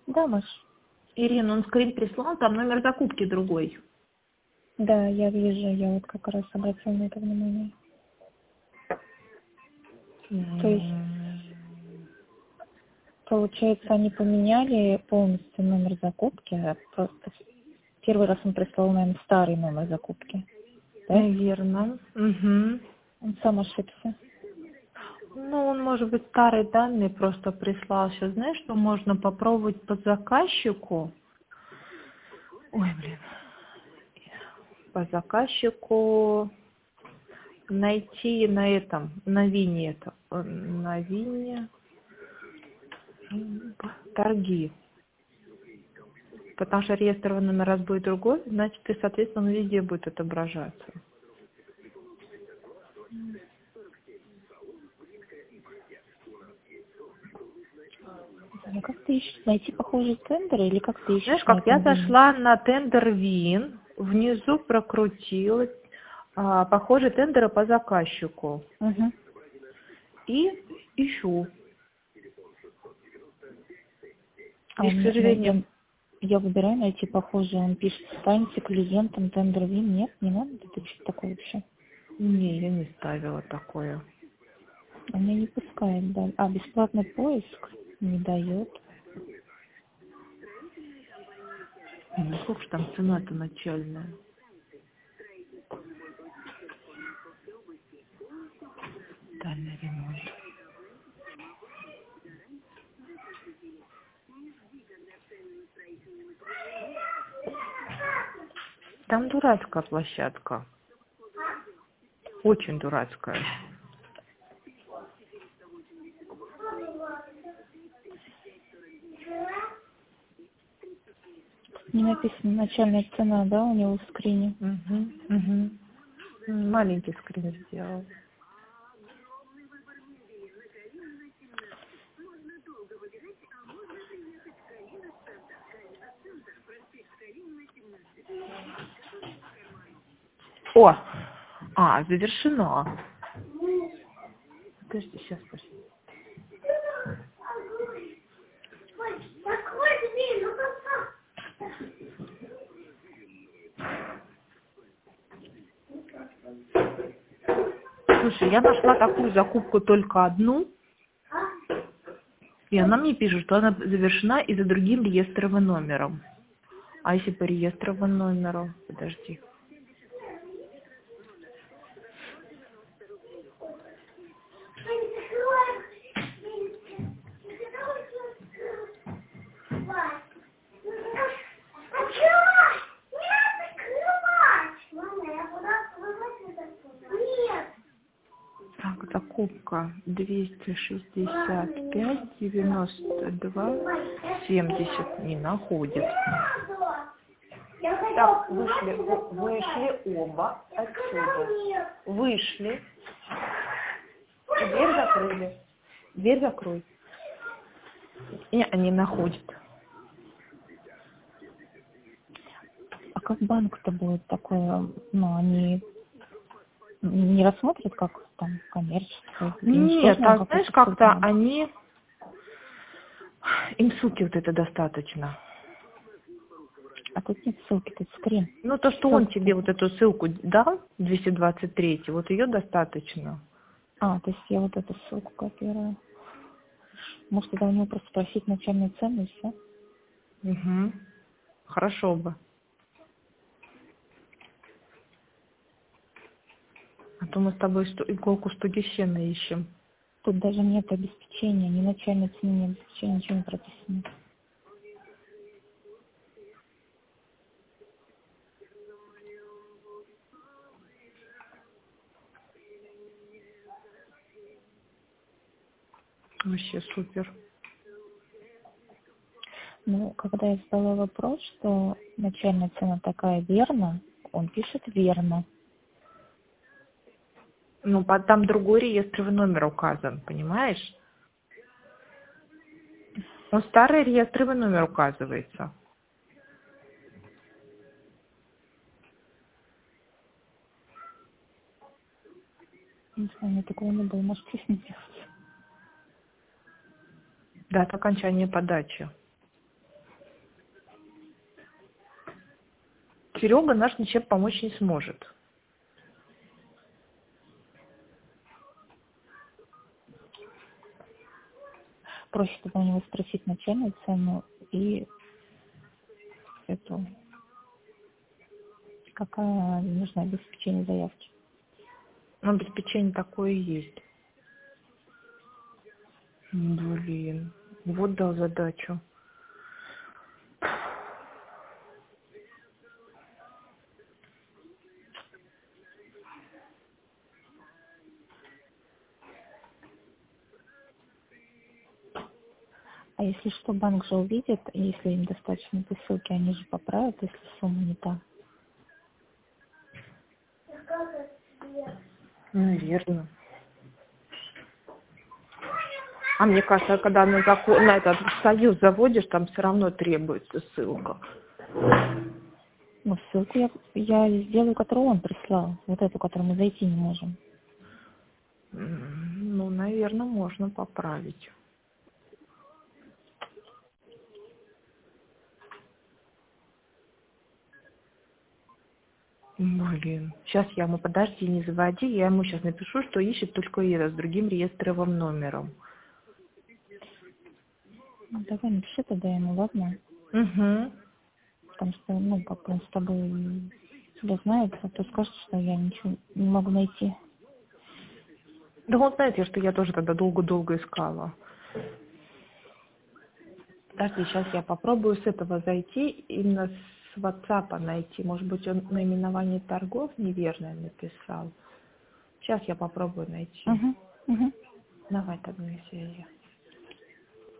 Да, Маш. Ирина, он скрин прислал, там номер закупки другой. Да, я вижу, я вот как раз обратила на это внимание. То есть, получается, они поменяли полностью номер закупки, а просто первый раз он прислал, наверное, старый номер закупки. Да? Наверно. Угу. Он сам ошибся. Ну, он, может быть, старые данные просто прислал. Сейчас, знаешь, что можно попробовать по заказчику? Ой, блин. По заказчику найти на этом, на Вине это, на Вине торги. Потому что реестровый номер раз будет другой, значит, и, соответственно, он везде будет отображаться. А как ты ищешь? Найти похожие тендеры или как ты Знаешь, ищешь на как я этом Вине? зашла на тендер ВИН, внизу прокрутила похожие тендеры по заказчику Угу. и ищу. А И, у к меня, сожалению, я выбираю найти похожие, он пишет, станьте клиентом тендер Вин. Нет, не надо, это что такое вообще? не, я не ставила такое. Он меня не пускает, да. А, бесплатный поиск не дает. Ну, сколько ж там цена-то начальная? Тотальный ремонт. Там дурацкая площадка. Очень дурацкая. Не написано начальная цена, да, у него в скрине. Угу, угу. Маленький скрин сделал. О! Завершено. Подожди, сейчас, подожди. Слушай, я нашла такую закупку только одну, и она мне пишет, что она завершена и за другим реестровым номером. А если по реестровому номеру? Подожди. Так, закупка 265-92-70 не находит. Так, вышли оба отсюда. Вышли. Дверь закрыли. Дверь закрой. И они находят. А как банк-то будет такое, ну, они не рассмотрят как там коммерческое? Им Нет, сложно а знаешь, какой-то как-то судьбу? они... Им ссылки вот это достаточно. А тут нет ссылки, тут скрин. Ну, то, что он Ссылки-то тебе вот нет. эту ссылку дал, 223, вот ее достаточно. А, то есть я вот эту ссылку копирую. Может, тогда у него просто спросить начальную цену и все? Угу. Хорошо бы. А то мы с тобой иголку в стоге сена ищем. Тут даже нет обеспечения, ни начальной цены, ни обеспечения, ничего не прописано. Вообще супер. Ну, когда я задала вопрос, что начальная цена такая верно, он пишет верно. Ну, там другой реестровый номер указан, понимаешь? Он старый реестровый номер указывается. Не знаю, мне такого не было, может, здесь не делать. Дата окончания подачи. Серега наш ничем помочь не сможет. Проще тогда у него спросить начальную цену и эту, какая нужна обеспечение заявки. Ну, обеспечение такое и есть. Блин, вот дал задачу. А если что, банк же увидит, и если им достаточно этой ссылки, они же поправят, если сумма не та. Наверное. А мне кажется, когда на этот союз заводишь, там все равно требуется ссылка. Ну, ссылку я сделаю, которую он прислал. Вот эту, которую мы зайти не можем. Ну, наверное, можно поправить. Блин. Сейчас я ему, подожди, не заводи, я ему сейчас напишу, что ищет только это, с другим реестровым номером. Ну, давай напиши тогда ему, ладно? Угу. Потому что, ну, как он с тобой себя знает, а то скажет, что я ничего не могу найти. Да он знаете, что я тоже тогда долго-долго искала. Подожди, сейчас я попробую с этого зайти, именно с WhatsApp найти. Может быть, он наименование торгов неверное написал. Сейчас я попробую найти. Угу, угу. Давай тогда на связи.